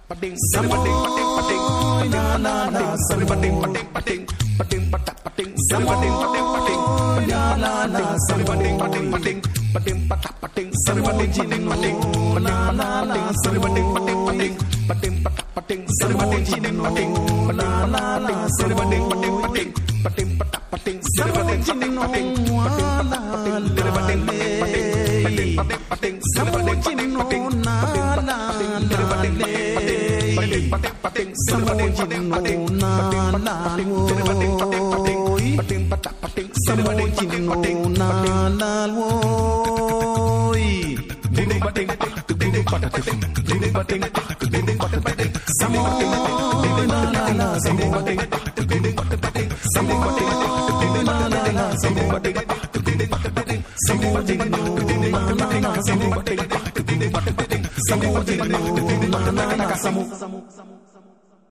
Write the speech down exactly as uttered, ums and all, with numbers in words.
pating pating pating na na na pating pating pating pating pating pating pating na na na pating pating pating pating pating pating pating na na na pating pating pating pating pating pating pating na na na pating pating pating pating pating pating pating pating Samu